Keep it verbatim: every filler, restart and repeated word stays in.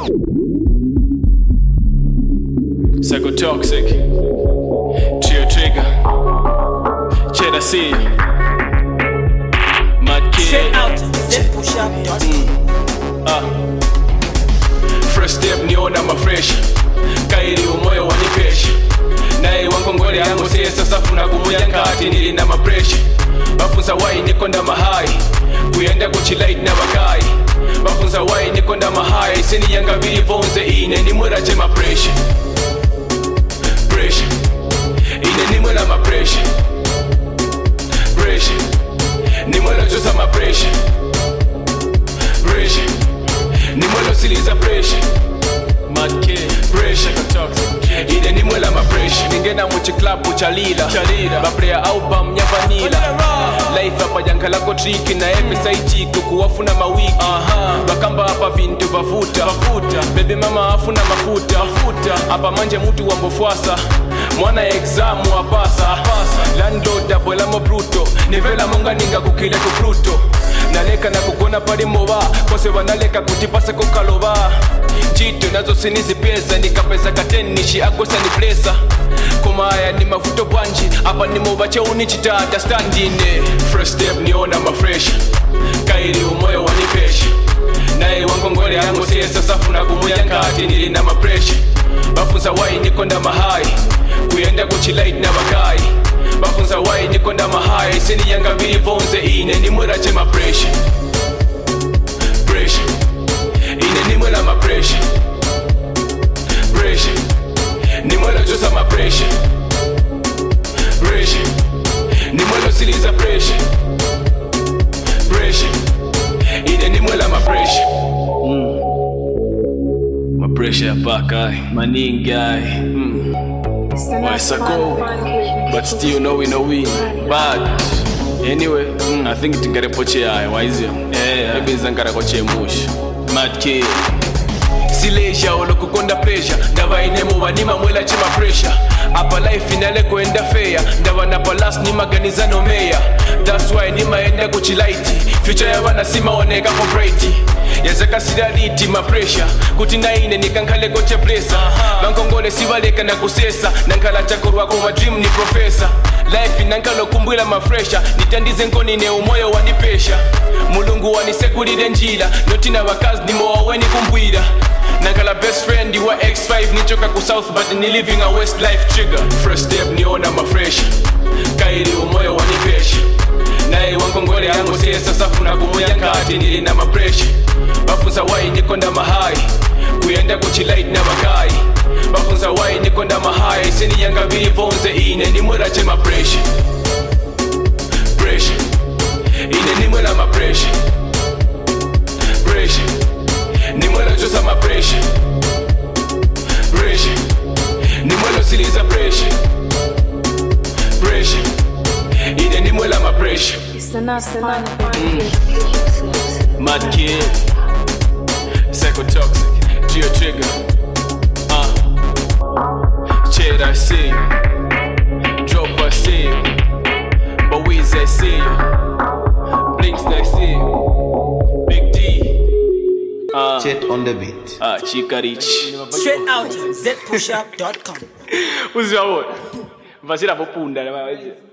Psychotoxic, Trio Trigger, Cheddar C, Mad Kid. Straight out, Z push up. Ah, first step niona mafresh, kairi umoyo wanipesha. Naye wankongole yangu sesa safuna kumuya ngati nili na mapresha. Bafunza wai nikonda mahai, kuyenda kuchilight na bakai. Bafunza wai nikonda mahai, sini yanga vilivonze ine ni mwera chema presha. Presha, ine ni mwera mapresha. Presha, ni mwera josa mapresha. Presha, ni mwera siliza presha. Mad Kid, pressure, ine ni mwela mapresha. Ningena muchi club uchalila Baplaya album nya vanilla Life hapa janga lako triki na epe saitiko kuwafuna mawiki Bakamba hapa vintu vafuta Baby mama afuna mafuta Hapa manje mutu wambofwasa Mwana examu wapasa Landlord abuela mo bruto Nivela munga ninga kukile kupruto Naleka na kukona pari moba Kose wanaleka kutipase kukaloba Jito nazo sinizi pesa nikapesa kateni nishi agosa ni plesa Kuma haya ni mafuto banji Hapa ni mobache unichitata standine First step niona mafresh Kairi umoyo wanipesha Nae wankongole yangu siesa safuna kumuya ngati nili na mapresha Bafunza wai nikonda mahai Kuyenda kuchilight na bakai Bafunza wai nikonda mahai Sini yanga vilivonze ine ni mwera chema presha. Presha, ine ni mwera mapresha. Presha, ni mwera josa mapresha. Presha, ni mwera siliza presha. Presha, ine ni mwera mapresha. Mm. Mapresha ya paka, maninga. Mm. Why so cold? But still know we know we bad. Anyway, mm, I think tingare poche haya, wise yo. Yeah, maybe nzangara koche mush. Mad Kid. Sileja olo kukonda pressure. Ndava inemo wanima mwela chema pressure. Apa life inale kuenda fair. Ndava na palas ni maganizano meya. That's why ni maenda kuchilaiti. Future ya wana sima waneka for brighty. Yazaka sidaliti ma pressure. Kutina ine nikankale koche presa. Bankongole sivaleka na kusesa. Nankala chakurwa kwa dream ni professor. Life inankalo kumbwila mafresha. Nitandize nkoni ne umoyo wanipesha. Mulungu wanisekulide njila. Notina wakazi ni moa weni kumbwila. Nankala best friend you are X five. Nichoka ku south but ni living a west life trigger. First step niona mafresha. Kairi umoyo wanipesha. Nae wankongole yangu siesa safuna kumuya ngati nili na mapresha. Bafunza wai nikonda mahai. Kuyenda kuchilight na bakai. Bafunza wai nikonda mahai. Sini yanga vilivonze ine ni mwera chema presha. Presha, ine ni mwera mapresha. Presha, ni mwera josa mapresha. Presha, ni mwera siliza presha. Presha, ine ni mwera mapresha. Mad Kid, Psychotoxic, Trio Trigger, uh, Cheddar C, Dropper C, Bowiz I see you, Blinks I see you, Big D, uh, Chet on the beat. Ah, Chica Rich. Straight out, z push up dot com. Uzi wa wote. Vazira popunda na mawaje.